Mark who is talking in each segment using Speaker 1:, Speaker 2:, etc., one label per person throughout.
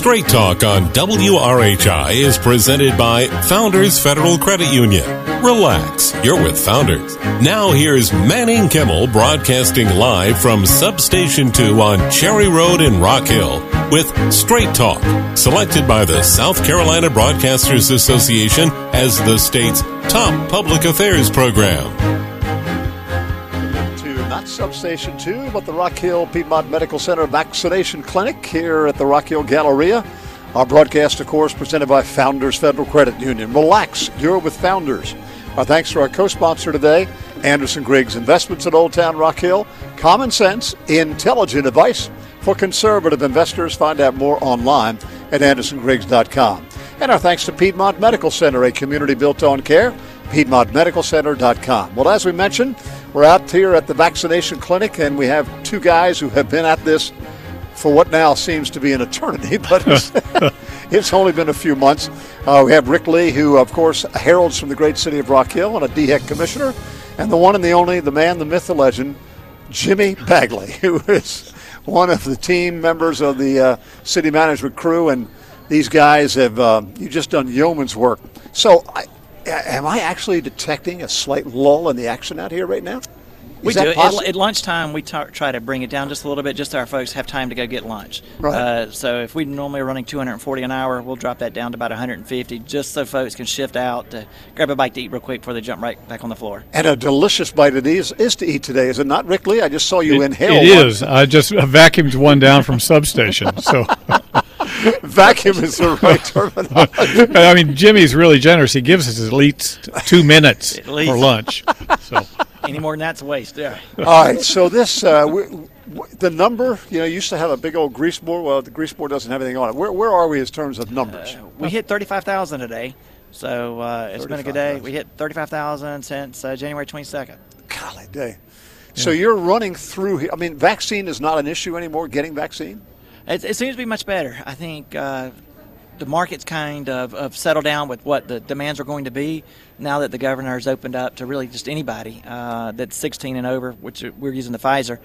Speaker 1: Straight Talk on WRHI is presented by Founders Federal Credit Union. Relax, you're with Founders. Now here's Manning Kimmel broadcasting live from Substation 2 on Cherry Road in Rock Hill with Straight Talk, selected by the South Carolina Broadcasters Association as the state's top public affairs program.
Speaker 2: Not Substation 2, but the Rock Hill Piedmont Medical Center Vaccination Clinic here at the Rock Hill Galleria. Our broadcast, of course, presented by Founders Federal Credit Union. Relax, you're with Founders. Our thanks to our co-sponsor today, Anderson Griggs Investments at Old Town Rock Hill. Common sense, intelligent advice for conservative investors. Find out more online at andersongriggs.com. And our thanks to Piedmont Medical Center, a community built on care, piedmontmedicalcenter.com. Well, as we mentioned, we're out here at the vaccination clinic, and we have two guys who have been at this for what now seems to be an eternity, but it's only been a few months. We have Rick Lee, who, of course, heralds from the great city of Rock Hill and a DHEC commissioner, and the one and the only, the man, the myth, the legend, Jimmy Bagley, who is one of the team members of the city management crew, and these guys have you just done yeoman's work. So am I actually detecting a slight lull in the action out here right now?
Speaker 3: We do. At lunchtime, we try to bring it down just a little bit, just so our folks have time to go get lunch.
Speaker 2: Right.
Speaker 3: So if we normally are running 240 an hour, we'll drop that down to about 150, just so folks can shift out to grab a bite to eat real quick before they jump right back on the floor.
Speaker 2: And a delicious bite it is to eat today, is it not, Rick Lee? I just saw you inhale
Speaker 4: It is. I just vacuumed one down from Substation, so...
Speaker 2: Vacuum is the right terminology.
Speaker 4: I mean, Jimmy's really generous. He gives us at least 2 minutes for lunch. So
Speaker 3: any more than that's a waste. Yeah.
Speaker 2: All right. So this, the number, used to have a big old grease board. Well, the grease board doesn't have anything on it. Where are we in terms of numbers?
Speaker 3: We hit 35,000 today, so it's been a good day. We hit 35,000 since January 22nd.
Speaker 2: Golly day. So you're running through. I mean, vaccine is not an issue anymore. Getting vaccine.
Speaker 3: It seems to be much better. I think the market's kind of settled down with what the demands are going to be now that the governor has opened up to really just anybody that's 16 and over, which we're using the Pfizer.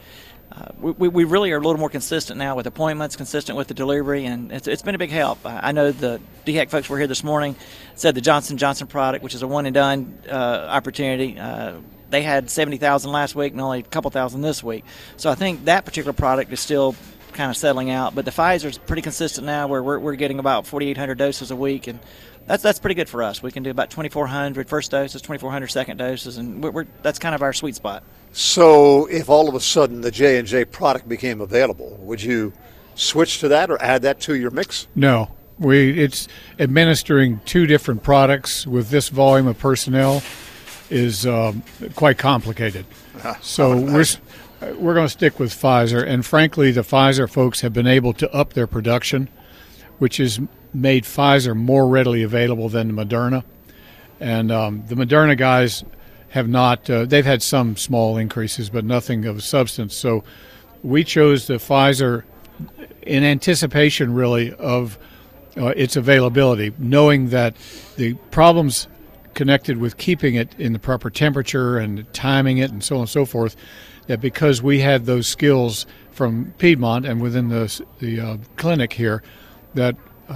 Speaker 3: We really are a little more consistent now with appointments, consistent with the delivery, and it's been a big help. I know the DHEC folks were here this morning, said the Johnson & Johnson product, which is a one-and-done opportunity, they had 70,000 last week and only a couple thousand this week. So I think that particular product is still kind of settling out, but the Pfizer's pretty consistent now, where we're getting about 4,800 doses a week, and that's pretty good for us. We can do about 2,400 first doses, 2,400 second doses, and that's kind of our sweet spot.
Speaker 2: So if all of a sudden the J&J product became available, would you switch to that or add that to your mix?
Speaker 4: No, it's administering 2 different products with this volume of personnel is quite complicated. So we're going to stick with Pfizer, and frankly, the Pfizer folks have been able to up their production, which has made Pfizer more readily available than the Moderna. And the Moderna guys have not, they've had some small increases, but nothing of substance. So we chose the Pfizer in anticipation, really, of its availability, knowing that the problems connected with keeping it in the proper temperature and timing it and so on and so forth, that because we had those skills from Piedmont and within the clinic here, that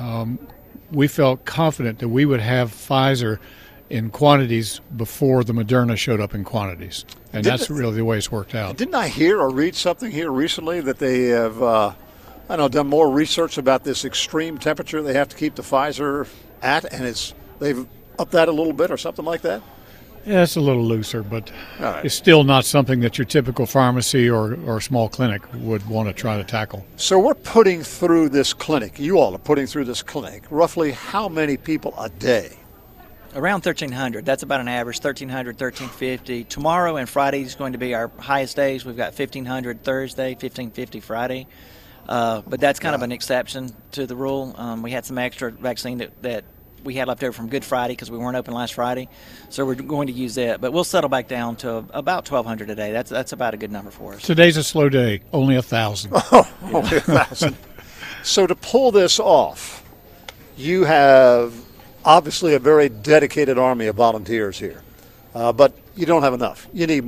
Speaker 4: we felt confident that we would have Pfizer in quantities before the Moderna showed up in quantities. And that's really the way it's worked out.
Speaker 2: Didn't I hear or read something here recently that they have done more research about this extreme temperature they have to keep the Pfizer at, and they've upped that a little bit or something like that?
Speaker 4: Yeah, it's a little looser, but It's still not something that your typical pharmacy or small clinic would want to try to tackle.
Speaker 2: So we're putting through this clinic. You all are putting through this clinic. Roughly how many people a day?
Speaker 3: Around 1,300. That's about an average, 1,300, 1,350. Tomorrow and Friday is going to be our highest days. We've got 1,500 Thursday, 1,550 Friday. But that's kind of an exception to the rule. We had some extra vaccine that we had left over from Good Friday because we weren't open last Friday, so we're going to use that. But we'll settle back down to about 1,200 a day. That's about a good number for us.
Speaker 4: Today's a slow day, only 1,000.
Speaker 2: Only 1,000. So to pull this off, you have obviously a very dedicated army of volunteers here, but you don't have enough. You need more.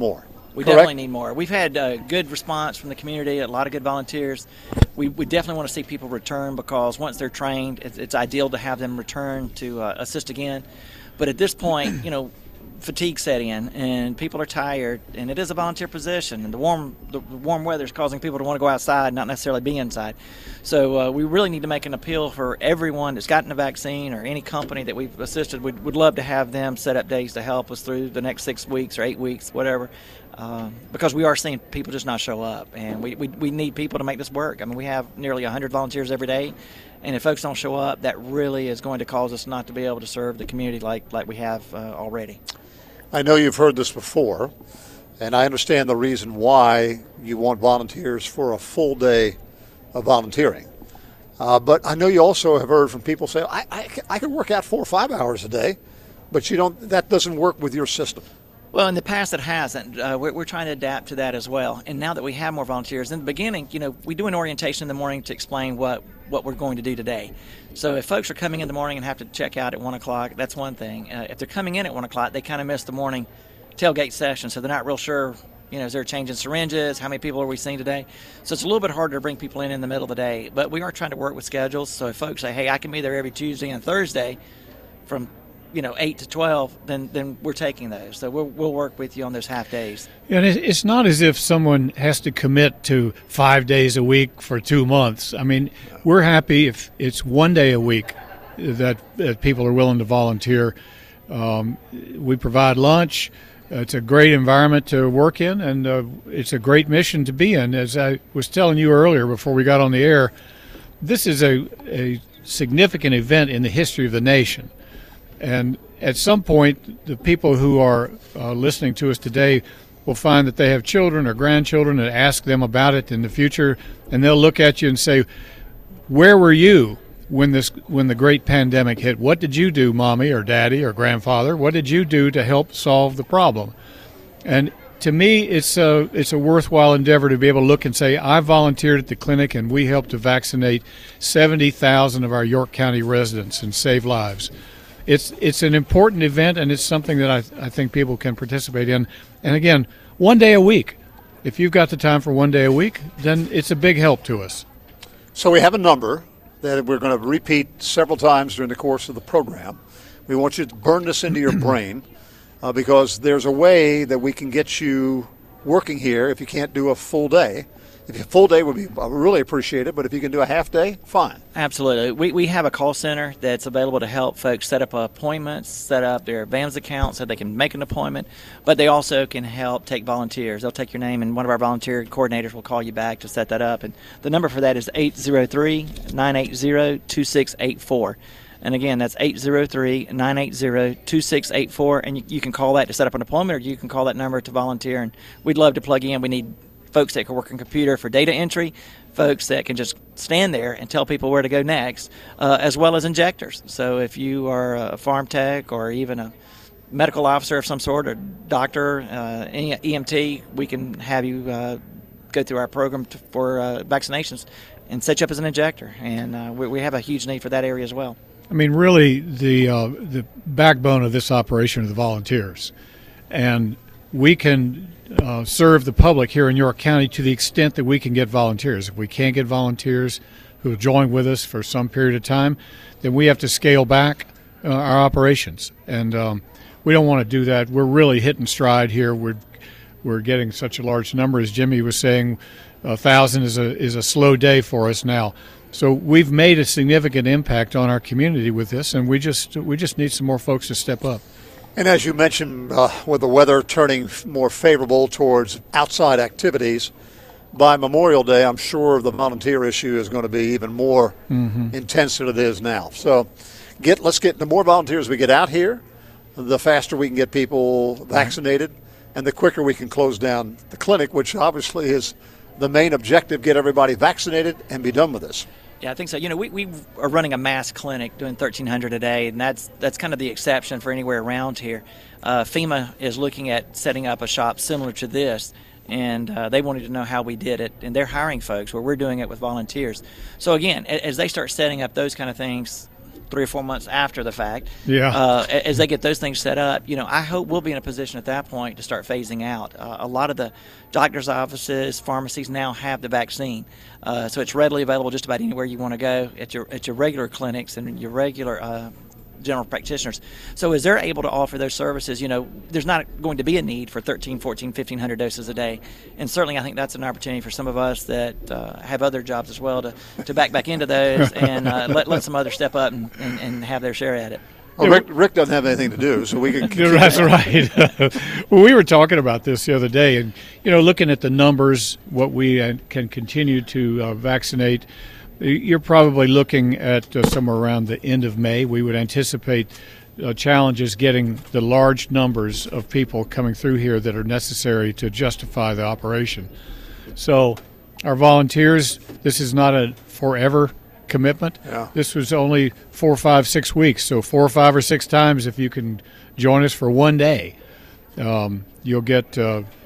Speaker 3: We
Speaker 2: correct?
Speaker 3: definitely need more. We've had good response from the community, a lot of good volunteers. We definitely want to see people return because once they're trained, it's ideal to have them return to assist again. But at this point, fatigue set in and people are tired, and it is a volunteer position, and the warm weather is causing people to want to go outside, not necessarily be inside. So we really need to make an appeal for everyone that's gotten a vaccine or any company that we've assisted. We'd love to have them set up days to help us through the next 6 weeks or 8 weeks, whatever, because we are seeing people just not show up, and we need people to make this work. I mean, we have nearly 100 volunteers every day, and if folks don't show up, that really is going to cause us not to be able to serve the community like we have already.
Speaker 2: I know you've heard this before, and I understand the reason why you want volunteers for a full day of volunteering. But I know you also have heard from people say, I can work out 4 or 5 hours a day, but that doesn't work with your system.
Speaker 3: Well, in the past, it hasn't. We're trying to adapt to that as well. And now that we have more volunteers, in the beginning, we do an orientation in the morning to explain what we're going to do today. So if folks are coming in the morning and have to check out at 1 o'clock, that's one thing. If they're coming in at 1 o'clock, they kind of miss the morning tailgate session, so they're not real sure, is there a change in syringes? How many people are we seeing today? So it's a little bit harder to bring people in the middle of the day. But we are trying to work with schedules. So if folks say, hey, I can be there every Tuesday and Thursday from 8 to 12, then we're taking those. So we'll work with you on those half days.
Speaker 4: And it's not as if someone has to commit to 5 days a week for 2 months. I mean, we're happy if it's 1 day a week that people are willing to volunteer. We provide lunch. It's a great environment to work in, and it's a great mission to be in. As I was telling you earlier before we got on the air, this is a significant event in the history of the nation. And at some point, the people who are listening to us today will find that they have children or grandchildren and ask them about it in the future, and they'll look at you and say, where were you when the great pandemic hit? What did you do, Mommy or Daddy or Grandfather? What did you do to help solve the problem? And to me, it's a worthwhile endeavor to be able to look and say, I volunteered at the clinic and we helped to vaccinate 70,000 of our York County residents and save lives. It's an important event, and it's something that I think people can participate in. And again, 1 day a week. If you've got the time for 1 day a week, then it's a big help to us.
Speaker 2: So we have a number that we're going to repeat several times during the course of the program. We want you to burn this into your brain because there's a way that we can get you working here if you can't do a full day. If a full day would be really appreciated, but if you can do a half day, fine.
Speaker 3: Absolutely. We have a call center that's available to help folks set up appointments, set up their VAMS account so they can make an appointment, but they also can help take volunteers. They'll take your name, and one of our volunteer coordinators will call you back to set that up. And the number for that is 803-980-2684. And again, that's 803-980-2684, and you can call that to set up an appointment, or you can call that number to volunteer, and we'd love to plug you in. We need folks that can work on computer for data entry, folks that can just stand there and tell people where to go next, as well as injectors. So if you are a farm tech or even a medical officer of some sort, or doctor, EMT, we can have you go through our program for vaccinations and set you up as an injector. And we have a huge need for that area as well.
Speaker 4: I mean, really, the backbone of this operation are the volunteers. And we can serve the public here in York County to the extent that we can get volunteers. If we can't get volunteers who join with us for some period of time, then we have to scale back our operations. And we don't want to do that. We're really hitting stride here. We're getting such a large number. As Jimmy was saying, 1,000 is a slow day for us now. So we've made a significant impact on our community with this, and we just need some more folks to step up.
Speaker 2: And as you mentioned, with the weather turning more favorable towards outside activities, by Memorial Day, I'm sure the volunteer issue is going to be even more intense than it is now. So let's get the more volunteers we get out here, the faster we can get people vaccinated, and the quicker we can close down the clinic, which obviously is the main objective, get everybody vaccinated and be done with this.
Speaker 3: Yeah, I think so. We are running a mass clinic doing 1,300 a day, and that's kind of the exception for anywhere around here. FEMA is looking at setting up a shop similar to this, and they wanted to know how we did it, and they're hiring folks where we're doing it with volunteers. So again, as they start setting up those kind of things, 3 or 4 months after the fact.
Speaker 4: Yeah.
Speaker 3: As they get those things set up, I hope we'll be in a position at that point to start phasing out. A lot of the doctor's offices, pharmacies now have the vaccine, so it's readily available just about anywhere you want to go at your regular clinics and your regular general practitioners. So as they're able to offer those services, there's not going to be a need for 13, 14, 1,500 doses a day. And certainly I think that's an opportunity for some of us that have other jobs as well to back into those and let some others step up and have their share at it.
Speaker 2: Well, Rick doesn't have anything to do, so we can.
Speaker 4: That's right. Well, we were talking about this the other day, and looking at the numbers, what we can continue to vaccinate. You're probably looking at somewhere around the end of May. We would anticipate challenges getting the large numbers of people coming through here that are necessary to justify the operation. So our volunteers, this is not a forever commitment.
Speaker 2: Yeah.
Speaker 4: This was only 4, 5, 6 weeks. So 4 or 5 or 6 times, if you can join us for one day, you'll get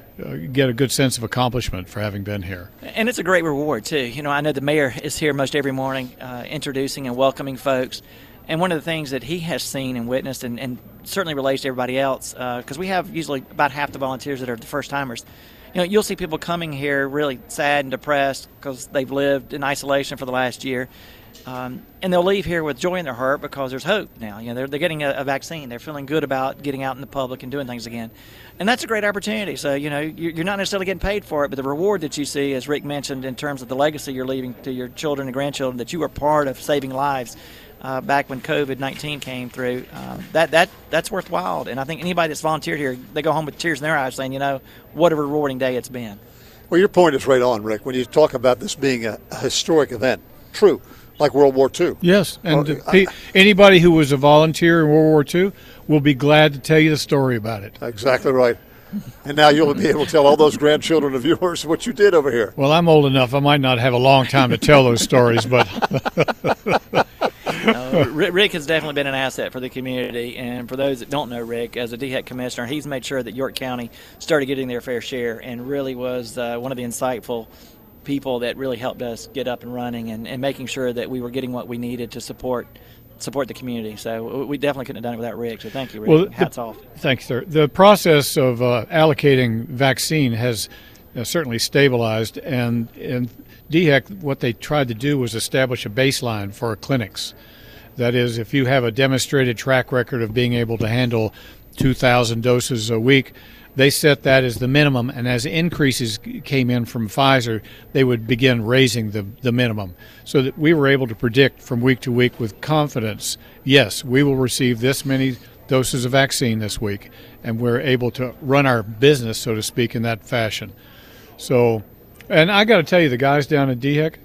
Speaker 4: a good sense of accomplishment for having been here. And
Speaker 3: it's a great reward, too. I know the mayor is here most every morning introducing and welcoming folks. And one of the things that he has seen and witnessed and certainly relates to everybody else, because we have usually about half the volunteers that are the first-timers, you'll see people coming here really sad and depressed because they've lived in isolation for the last year. And they'll leave here with joy in their heart because there's hope now. They're getting a vaccine. They're feeling good about getting out in the public and doing things again. And that's a great opportunity. So, you're not necessarily getting paid for it, but the reward that you see, as Rick mentioned, in terms of the legacy you're leaving to your children and grandchildren, that you were part of saving lives back when COVID-19 came through, that's worthwhile. And I think anybody that's volunteered here, they go home with tears in their eyes saying, what a rewarding day it's been.
Speaker 2: Well, your point is right on, Rick, when you talk about this being a historic event. True. Like World War II.
Speaker 4: Yes, and anybody who was a volunteer in World War II will be glad to tell you the story about it.
Speaker 2: Exactly right. And now you'll be able to tell all those grandchildren of yours what you did over here.
Speaker 4: Well, I'm old enough. I might not have a long time to tell those stories, but
Speaker 3: Rick has definitely been an asset for the community. And for those that don't know Rick, as a DHEC commissioner, he's made sure that York County started getting their fair share and really was one of the insightful people that really helped us get up and running and making sure that we were getting what we needed to support the community. So we definitely couldn't have done it without Rick. So thank you, Rick. Well, hats off.
Speaker 4: Thank you, sir. The process of allocating vaccine has certainly stabilized, and DHEC, what they tried to do was establish a baseline for our clinics. That is, if you have a demonstrated track record of being able to handle 2,000 doses a week, they set that as the minimum, and as increases came in from Pfizer, they would begin raising the minimum, so that we were able to predict from week to week with confidence, yes, we will receive this many doses of vaccine this week, and we're able to run our business, so to speak, in that fashion. So, and I got to tell you, the guys down at DHEC,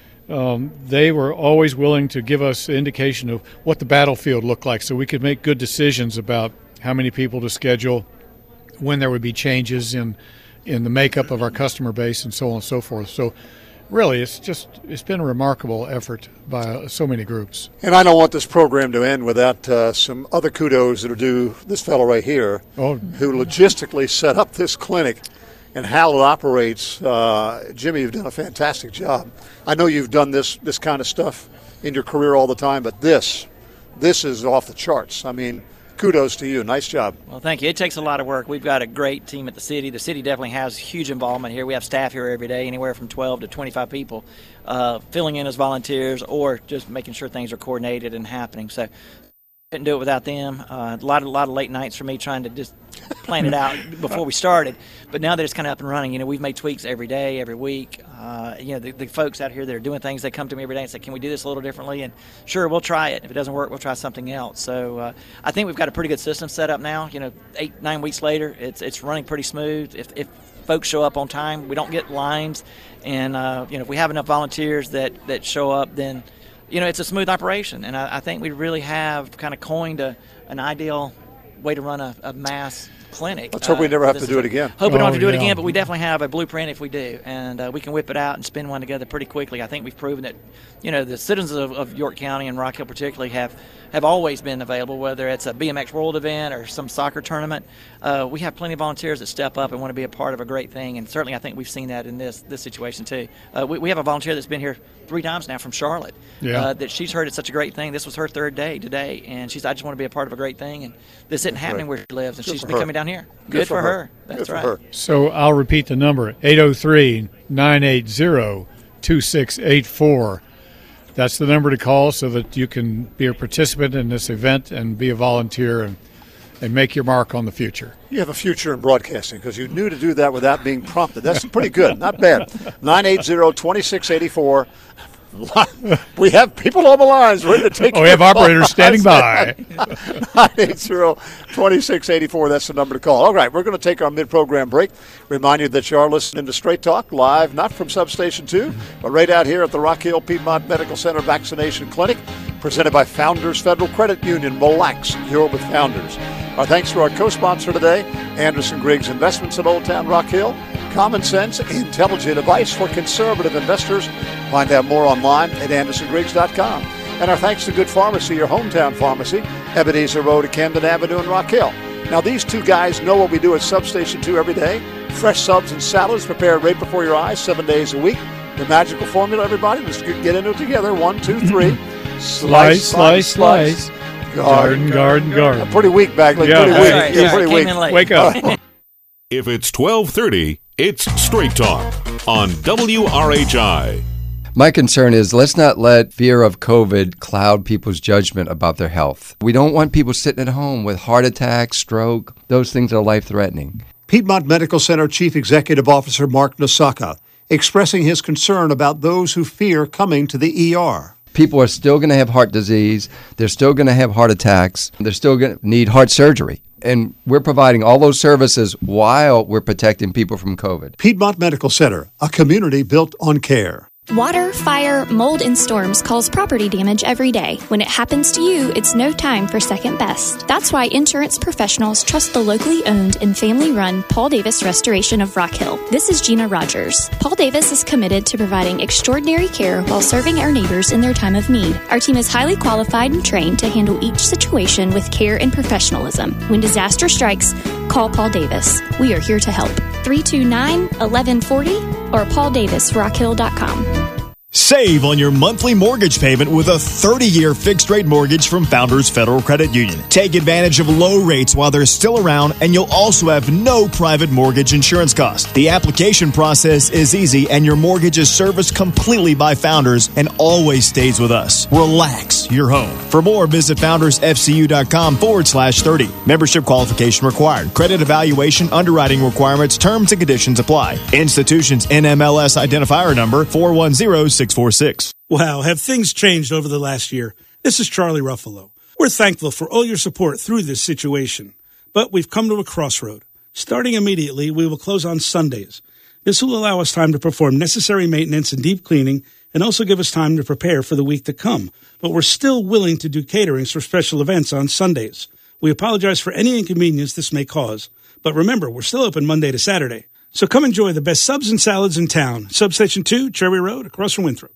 Speaker 4: they were always willing to give us an indication of what the battlefield looked like so we could make good decisions about how many people to schedule, when there would be changes in the makeup of our customer base and so on and so forth. So really, it's been a remarkable effort by so many groups.
Speaker 2: And I don't want this program to end without some other kudos that are due this fellow right here, who logistically set up this clinic and how it operates. Jimmy, you've done a fantastic job. I know you've done this kind of stuff in your career all the time, but this is off the charts. I mean, kudos to you. Nice job.
Speaker 3: Well, thank you. It takes a lot of work. We've got a great team at the city. The city definitely has huge involvement here. We have staff here every day, anywhere from 12 to 25 people, filling in as volunteers or just making sure things are coordinated and happening. So couldn't do it without them. A lot of late nights for me trying to just plan it out before we started. But now that it's kind of up and running, we've made tweaks every day, every week. The folks out here that are doing things, they come to me every day and say, can we do this a little differently? And sure, we'll try it. If it doesn't work, we'll try something else. So I think we've got a pretty good system set up now. 8-9 weeks later, it's running pretty smooth. If folks show up on time, we don't get lines. And, if we have enough volunteers that show up, then it's a smooth operation, and I think we really have kind of coined an ideal way to run a mass clinic.
Speaker 2: Let's hope we never have to do it again.
Speaker 3: Hope we don't have to do it
Speaker 4: yeah.
Speaker 3: again, but we definitely have a blueprint if we do, and we can whip it out and spin one together pretty quickly. I think we've proven that, the citizens of York County and Rock Hill particularly have always been available, whether it's a BMX World event or some soccer tournament. We have plenty of volunteers that step up and want to be a part of a great thing, and certainly I think we've seen that in this situation too. We have a volunteer that's been here 3 times now from Charlotte.
Speaker 4: Yeah.
Speaker 3: That she's heard it's such a great thing. This was her 3rd day today, and I just want to be a part of a great thing, and this isn't happening where she lives, and she's been coming down here. Good for her. That's right.
Speaker 4: So I'll repeat the number, 803-980-2684. That's the number to call so that you can be a participant in this event and be a volunteer and make your mark on the future.
Speaker 2: You have a future in broadcasting because you knew to do that without being prompted. That's pretty good. Not bad. 980-2684. We have people on the lines ready to take
Speaker 4: we have operators standing by.
Speaker 2: 980-2684. That's the number to call. All right, we're going to take our mid-program break. Remind you that you are listening to Straight Talk live, not from Substation 2, but right out here at the Rock Hill Piedmont Medical Center Vaccination Clinic, presented by Founders Federal Credit Union. Relax, you're with Founders. Our thanks to our co-sponsor today, Anderson Griggs Investments in Old Town Rock Hill. Common sense, intelligent advice for conservative investors. Find out more online at AndersonGriggs.com. And our thanks to Good Pharmacy, your hometown pharmacy, Ebenezer Road at Camden Avenue in Rock Hill. Now, these two guys know what we do at Substation 2 every day. Fresh subs and salads prepared right before your eyes, 7 days a week. The magical formula, everybody. Let's get into it together. 1, 2, 3.
Speaker 4: Slice. Garden.
Speaker 2: Pretty weak, Bagley.
Speaker 4: Yeah,
Speaker 2: pretty weak.
Speaker 3: Right.
Speaker 2: Yeah, pretty
Speaker 3: Came
Speaker 2: weak.
Speaker 3: in late.
Speaker 4: Wake up.
Speaker 1: If it's 12:30, it's Straight Talk on WRHI.
Speaker 5: My concern is let's not let fear of COVID cloud people's judgment about their health. We don't want people sitting at home with heart attacks, stroke. Those things are life-threatening.
Speaker 2: Piedmont Medical Center Chief Executive Officer Mark Nosaka expressing his concern about those who fear coming to the ER.
Speaker 5: People are still going to have heart disease. They're still going to have heart attacks. They're still going to need heart surgery. And we're providing all those services while we're protecting people from COVID.
Speaker 2: Piedmont Medical Center, a community built on care.
Speaker 6: Water, fire, mold, and storms cause property damage every day. When it happens to you, it's no time for second best. That's why insurance professionals trust the locally owned and family-run Paul Davis Restoration of Rock Hill. This is Gina Rogers. Paul Davis is committed to providing extraordinary care while serving our neighbors in their time of need. Our team is highly qualified and trained to handle each situation with care and professionalism. When disaster strikes, call Paul Davis. We are here to help. 329-1140 or pauldavisrockhill.com.
Speaker 7: Save on your monthly mortgage payment with a 30-year fixed-rate mortgage from Founders Federal Credit Union. Take advantage of low rates while they're still around, and you'll also have no private mortgage insurance cost. The application process is easy, and your mortgage is serviced completely by Founders and always stays with us. Relax your home. For more, visit foundersfcu.com/30. Membership qualification required. Credit evaluation, underwriting requirements, terms and conditions apply. Institutions NMLS identifier number 410646.
Speaker 8: Wow, have things changed over the last year? This is Charlie Ruffalo. We're thankful for all your support through this situation, but we've come to a crossroad. Starting immediately, we will close on Sundays. This will allow us time to perform necessary maintenance and deep cleaning and also give us time to prepare for the week to come. But we're still willing to do caterings for special events on Sundays. We apologize for any inconvenience this may cause, but remember, we're still open Monday to Saturday. So come enjoy the best subs and salads in town. Substation 2, Cherry Road, across from Winthrop.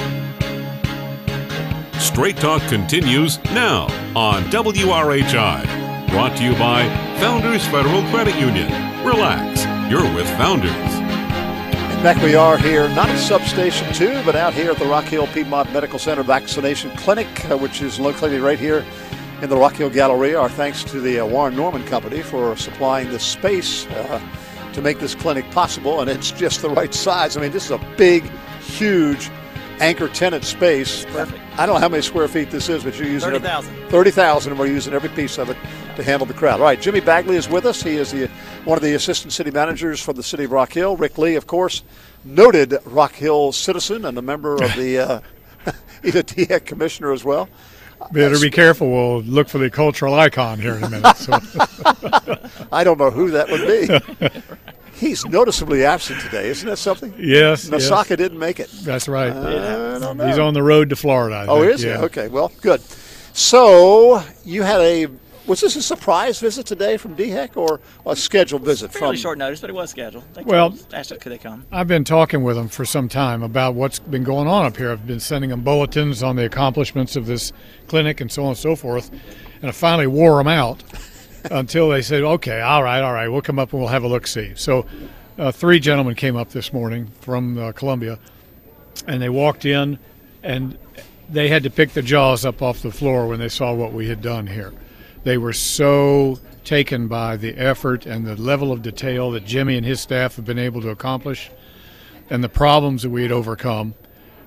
Speaker 1: Straight Talk continues now on WRHI. Brought to you by Founders Federal Credit Union. Relax, you're with Founders.
Speaker 2: And back we are here, not at Substation 2, but out here at the Rock Hill Piedmont Medical Center Vaccination Clinic, which is located right here in the Rock Hill Galleria. Our thanks to the Warren Norman Company for supplying this space to make this clinic possible, and it's just the right size. I mean, this is a big, huge anchor tenant space.
Speaker 3: Perfect.
Speaker 2: I don't know how many square feet this is, but you're using
Speaker 3: 30,000.
Speaker 2: 30,000, and we're using every piece of it to handle the crowd. All right, Jimmy Bagley is with us. He is one of the assistant city managers for the city of Rock Hill. Rick Lee, of course, noted Rock Hill citizen and a member of the he's a DEC commissioner as well.
Speaker 4: Better be careful. We'll look for the cultural icon here in a minute. So.
Speaker 2: I don't know who that would be. He's noticeably absent today. Isn't that something?
Speaker 4: Yes.
Speaker 2: Nosaka didn't make it.
Speaker 4: That's right.
Speaker 2: I don't know.
Speaker 4: He's on the road to Florida, I think.
Speaker 2: Oh, is he? Okay, well, good. So you had a Was this a surprise visit today from DHEC or a scheduled visit?
Speaker 3: Fairly short notice, but it was scheduled. They asked us, could they come?
Speaker 4: I've been talking with them for some time about what's been going on up here. I've been sending them bulletins on the accomplishments of this clinic and so on and so forth, and I finally wore them out until they said, okay, all right, we'll come up and we'll have a look-see. So 3 gentlemen came up this morning from Columbia, and they walked in, and they had to pick their jaws up off the floor when they saw what we had done here. They were so taken by the effort and the level of detail that Jimmy and his staff have been able to accomplish and the problems that we had overcome.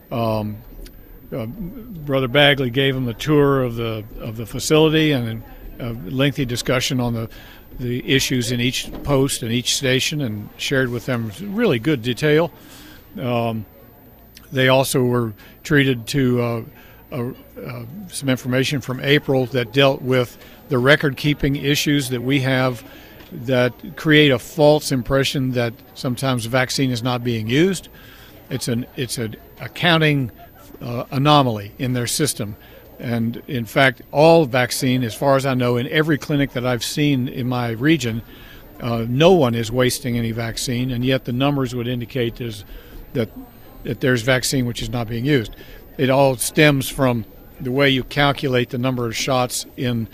Speaker 4: Brother Bagley gave them a tour of the facility and a lengthy discussion on the issues in each post and each station, and shared with them really good detail. They also were treated to some information from April that dealt with the record-keeping issues that we have that create a false impression that sometimes the vaccine is not being used. It's an accounting anomaly in their system. And, in fact, all vaccine, as far as I know, in every clinic that I've seen in my region, no one is wasting any vaccine, and yet the numbers would indicate that there's vaccine which is not being used. It all stems from the way you calculate the number of shots in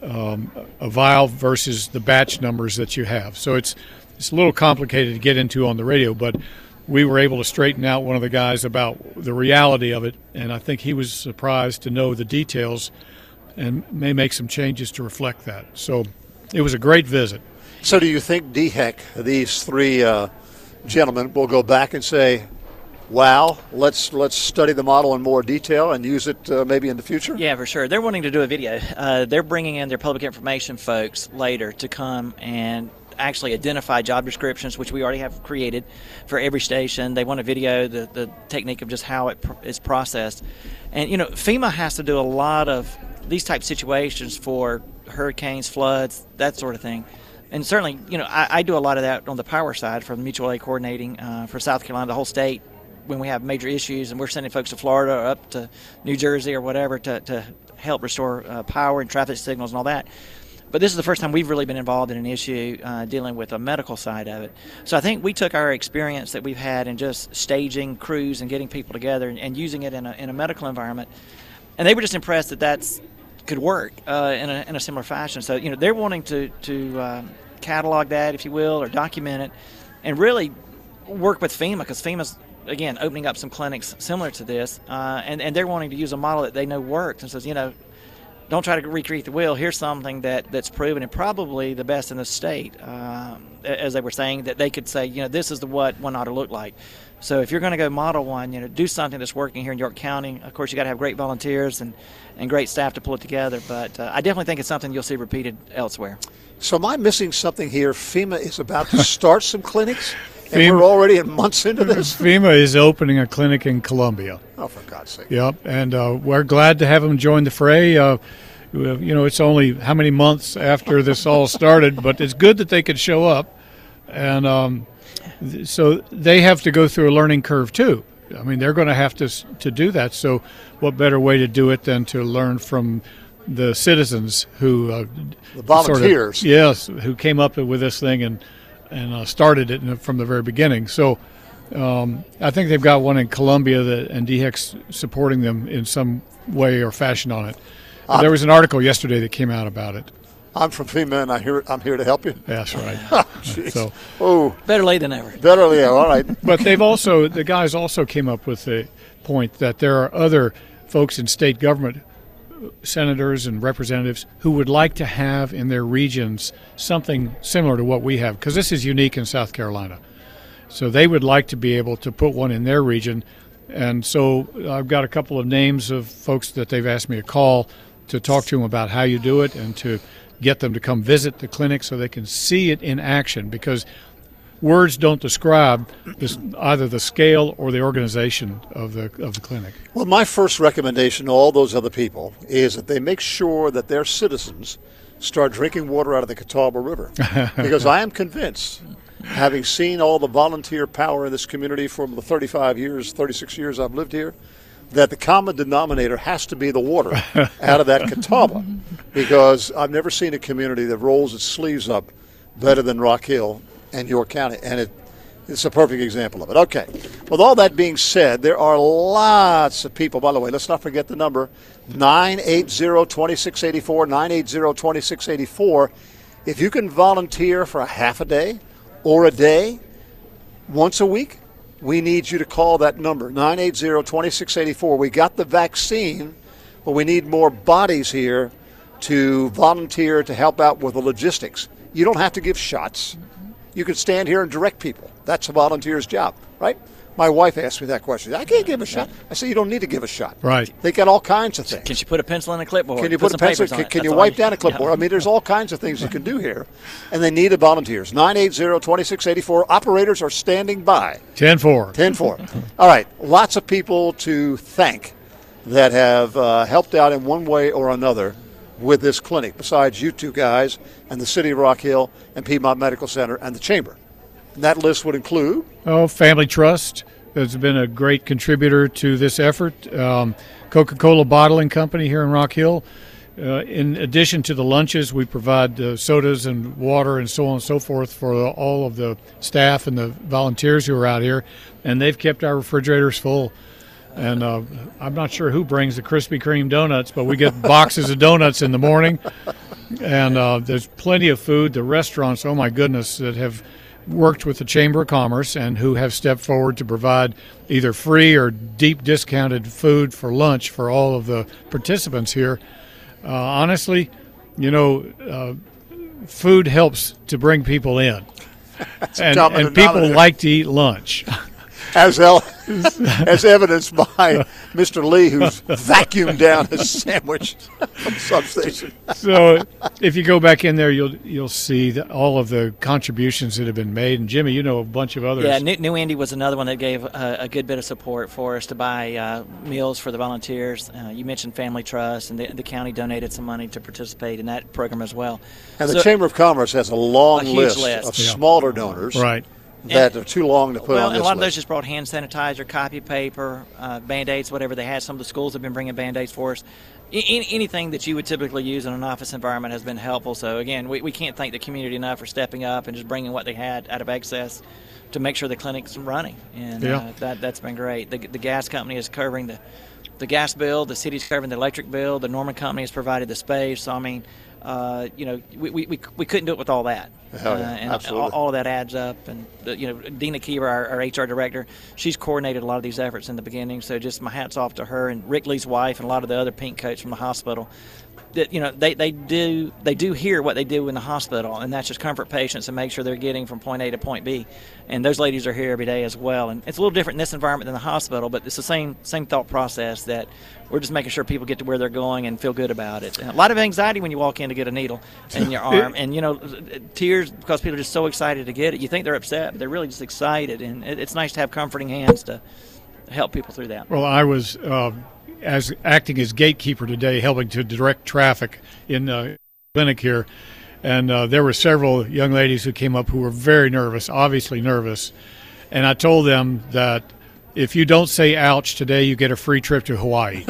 Speaker 4: a vial versus the batch numbers that you have. So it's a little complicated to get into on the radio, but we were able to straighten out one of the guys about the reality of it, and I think he was surprised to know the details and may make some changes to reflect that. So it was a great visit.
Speaker 2: So do you think DHEC, these 3 gentlemen, will go back and say, wow, let's study the model in more detail and use it maybe in the future?
Speaker 3: Yeah, for sure. They're wanting to do a video. They're bringing in their public information folks later to come and actually identify job descriptions, which we already have created for every station. They want to video the technique of just how it is processed. And, FEMA has to do a lot of these type situations for hurricanes, floods, that sort of thing. And certainly, I do a lot of that on the power side for the mutual aid coordinating for South Carolina, the whole state, when we have major issues and we're sending folks to Florida or up to New Jersey or whatever to help restore power and traffic signals and all that. But this is the first time we've really been involved in an issue dealing with the medical side of it. So I think we took our experience that we've had in just staging crews and getting people together and using it in a medical environment, and they were just impressed that could work in a similar fashion. So they're wanting to catalog that, if you will, or document it, and really work with FEMA, because FEMA's, again, opening up some clinics similar to this, and they're wanting to use a model that they know works, and says, don't try to recreate the wheel. Here's something that's proven and probably the best in the state, as they were saying, that they could say, this is what one ought to look like. So if you're going to go model one, do something that's working here in York County. Of course, you got to have great volunteers and great staff to pull it together, but I definitely think it's something you'll see repeated elsewhere.
Speaker 2: So am I missing something here? FEMA is about to start some clinics? And we're already months into this?
Speaker 4: FEMA is opening a clinic in Columbia.
Speaker 2: Oh, for God's sake.
Speaker 4: Yep, and we're glad to have them join the fray. It's only how many months after this all started, but it's good that they could show up. And so they have to go through a learning curve, too. I mean, they're going to have to do that. So what better way to do it than to learn from the citizens who
Speaker 2: the volunteers.
Speaker 4: Who came up with this thing and started it from the very beginning. So I think they've got one in Columbia, and DHEC's supporting them in some way or fashion on it. There was an article yesterday that came out about it.
Speaker 2: I'm from FEMA, and I'm here to help you.
Speaker 4: That's right.
Speaker 3: Better late than never.
Speaker 2: Better late, all right.
Speaker 4: But the guys also came up with the point that there are other folks in state government, senators and representatives, who would like to have in their regions something similar to what we have, because this is unique in South Carolina. So they would like to be able to put one in their region. And so I've got a couple of names of folks that they've asked me to call to talk to them about how you do it and to get them to come visit the clinic so they can see it in action, because words don't describe either the scale or the organization of the clinic.
Speaker 2: Well, my first recommendation to all those other people is that they make sure that their citizens start drinking water out of the Catawba River, because I am convinced, having seen all the volunteer power in this community for the 36 years I've lived here, that the common denominator has to be the water out of that Catawba, because I've never seen a community that rolls its sleeves up better than Rock Hill and York County, and it's a perfect example of it. Okay, with all that being said, there are lots of people, by the way, let's not forget the number, 980-2684, 980-2684. If you can volunteer for a half a day or a day, once a week, we need you to call that number, 980-2684. We got the vaccine, but we need more bodies here to volunteer to help out with the logistics. You don't have to give shots. You can stand here and direct people. That's a volunteer's job, right? My wife asked me that question. I can't give a shot. I said, you don't need to give a shot.
Speaker 4: Right.
Speaker 2: They got all kinds of things.
Speaker 3: Can you put a pencil in a clipboard?
Speaker 2: Can you put a pencil? Can you wipe down a clipboard? I mean, there's all kinds of things you can do here. And they need the volunteers. 980-2684. Operators are standing by.
Speaker 4: 10-4.
Speaker 2: 10-4. All right. Lots of people to thank that have helped out in one way or another with this clinic, besides you two guys and the City of Rock Hill and Piedmont Medical Center and the Chamber. And that list would include?
Speaker 4: Family Trust has been a great contributor to this effort. Coca-Cola Bottling Company here in Rock Hill. In addition to the lunches, we provide sodas and water and so on and so forth for all of the staff and the volunteers who are out here. And they've kept our refrigerators full. And I'm not sure who brings the Krispy Kreme donuts, but we get boxes of donuts in the morning. And there's plenty of food. The restaurants, oh my goodness, that have worked with the Chamber of Commerce and who have stepped forward to provide either free or deep discounted food for lunch for all of the participants here. Honestly, food helps to bring people in. and people like to eat lunch.
Speaker 2: As evidenced by Mr. Lee, who's vacuumed down his sandwich from substation.
Speaker 4: So, if you go back in there, you'll see all of the contributions that have been made. And Jimmy, you know a bunch of others.
Speaker 3: Yeah, New Indy was another one that gave a good bit of support for us to buy meals for the volunteers. You mentioned Family Trust, and the county donated some money to participate in that program as well.
Speaker 2: And the Chamber of Commerce has a long list of smaller donors.
Speaker 4: Right.
Speaker 2: That are too long to put on this
Speaker 3: a lot of
Speaker 2: list.
Speaker 3: those just brought hand sanitizer, copy paper, Band-Aids, whatever they had. Some of the schools have been bringing Band-Aids for us. Anything that you would typically use in an office environment has been helpful. So, again, we can't thank the community enough for stepping up and just bringing what they had out of excess to make sure the clinic's running. And that's been great. The gas company is covering the gas bill. The city's covering the electric bill. The Norman company has provided the space. So, I mean, we couldn't do it with all that. And
Speaker 2: absolutely.
Speaker 3: all of that adds up. And, Dina Kiever, our HR director, she's coordinated a lot of these efforts in the beginning. So just my hat's off to her and Rick Lee's wife and a lot of the other pink coats from the hospital. That they do hear what they do in the hospital, and that's just comfort patients and make sure they're getting from point A to point B. And those ladies are here every day as well. And it's a little different in this environment than the hospital, but it's the same thought process that we're just making sure people get to where they're going and feel good about it. And a lot of anxiety when you walk in to get a needle in your arm, and tears because people are just so excited to get it. You think they're upset, but they're really just excited, and it's nice to have comforting hands to help people through that.
Speaker 4: Well, I was acting as gatekeeper today, helping to direct traffic in the clinic here, and there were several young ladies who came up who were very nervous, obviously nervous, and I told them that if you don't say ouch today, you get a free trip to Hawaii.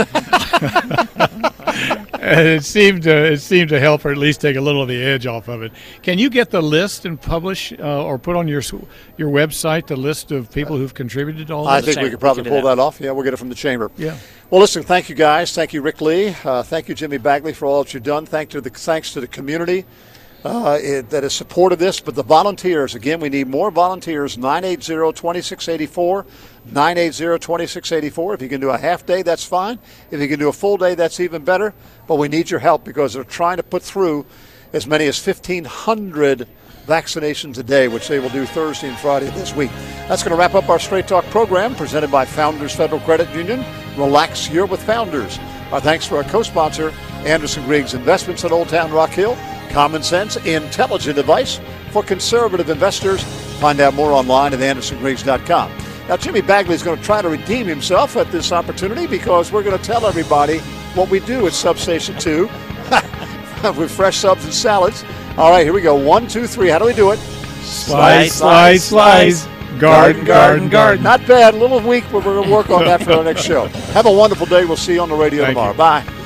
Speaker 4: And it seemed to help, or at least take a little of the edge off of it. Can you get the list and publish or put on your website the list of people who've contributed to all this?
Speaker 2: I think we could probably pull that off. Yeah, we'll get it from the Chamber.
Speaker 4: Yeah.
Speaker 2: Well, listen, thank you guys. Thank you, Rick Lee. Thank you, Jimmy Bagley, for all that you've done. Thanks to the community that has supported this. But the volunteers, again, we need more volunteers. 980-2684. 980-2684. If you can do a half day, that's fine. If you can do a full day, that's even better. But we need your help because they're trying to put through as many as 1,500 vaccinations a day, which they will do Thursday and Friday this week. That's going to wrap up our Straight Talk program presented by Founders Federal Credit Union. Relax, you're with Founders. Our thanks to our co-sponsor, Anderson Griggs Investments at Old Town Rock Hill. Common sense, intelligent advice for conservative investors. Find out more online at andersongriggs.com. Now, Jimmy Bagley is going to try to redeem himself at this opportunity because we're going to tell everybody what we do at Substation 2 with fresh subs and salads. All right, here we go. 1, 2, 3. How do we do it?
Speaker 4: Slice, slice, slice. Garden, garden, garden.
Speaker 2: Not bad. A little weak, but we're going to work on that for our next show. Have a wonderful day. We'll see you on the radio tomorrow.
Speaker 4: You.
Speaker 2: Bye.